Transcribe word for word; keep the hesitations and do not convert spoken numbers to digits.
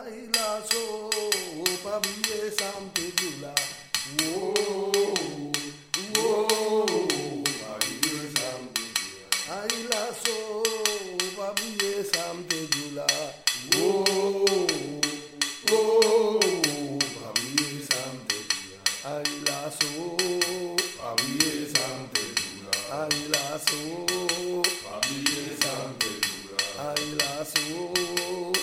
Aila so pabiye samte jula. Whoa, whoa, pabiye samte jula. Aila so pabiye samte jula. Whoa, whoa, pabiye samte jula. Aila so pabiye samte jula. Aila so pabiye samte jula. Aila so